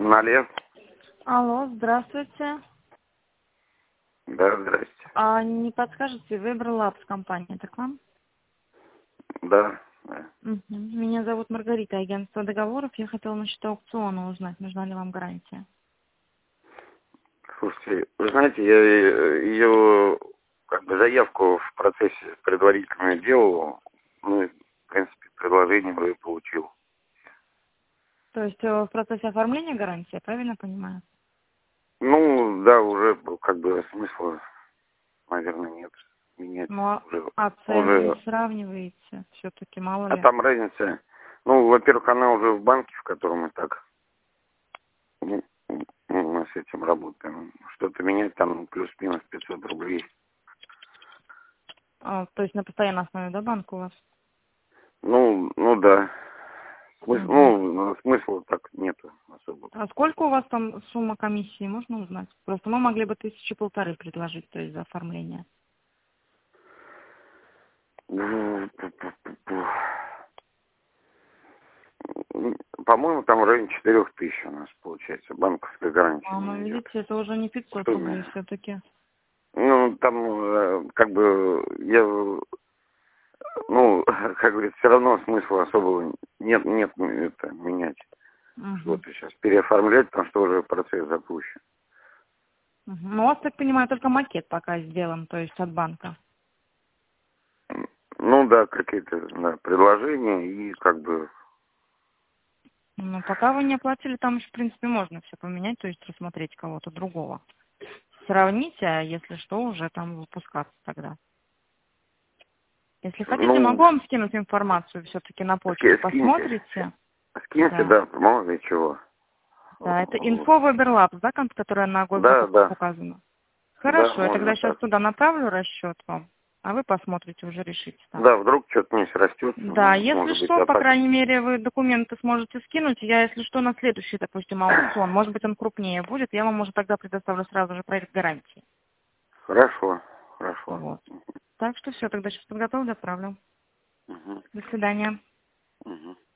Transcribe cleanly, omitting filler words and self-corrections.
Налет. Алло, здравствуйте. Да, здрасте. А не подскажете, Вебер Лабс компания, это к вам? Да, да. Мгм. Меня зовут Маргарита, агентство договоров. Я хотела насчет аукциона узнать, нужна ли вам гарантия. Слушайте, вы знаете, я ее как бы заявку в процессе предварительно делал. Ну, и, в принципе, предложение уже получил. То есть в процессе оформления гарантии, я правильно понимаю? Ну, да, уже как бы смысла, наверное, нет менять. Ну, Уже, а цены не уже... сравниваете? Все-таки мало А ли. там разница. Ну, во-первых, она уже в банке, в котором мы так мы с этим работаем. Что-то менять там плюс-минус 500 рублей. То есть на постоянной основе, да, банк у вас? Ну да. Мгм. Смысла так нету особо. А сколько у вас там сумма комиссии, можно узнать? Просто мы могли бы 1,5 тысячи предложить, то есть за оформление. По-моему, там в районе 4000 у нас получается банковская гарантия Ну, идет. видите, это уже не 500 рублей все-таки. Ну, там, как бы, как говорится, все равно смысла особого нет это менять. Угу. Что-то сейчас переоформлять, потому что уже процесс запущен. Ну, у вас, так понимаю, только макет пока сделан, то есть от банка. Ну да, какие-то предложения и как бы... Ну, пока вы не оплатили, там еще, в принципе, можно все поменять, то есть рассмотреть кого-то другого. Сравните, а если что, уже там выпускаться тогда. Если хотите, могу Ну, вам скинуть информацию все-таки на почту. скиньте. Посмотрите. Скиньте, Да. да, мало ли чего. Да, это Вот. info Weberlabs, да, которая на Да, госзакупках да, указана. да, Хорошо, я тогда можно сейчас так. туда направлю расчет вам, а вы посмотрите, уже решите там. Да, вдруг что-то не срастется, Да, если может быть, что, а по так. крайней мере, вы документы сможете скинуть. Я, если что, на следующий, допустим, аукцион, может быть, он крупнее будет, я вам уже тогда предоставлю сразу же проект гарантии. Хорошо, хорошо. Вот. Так что все, тогда сейчас подготовлю, отправлю. Угу. До свидания. Угу.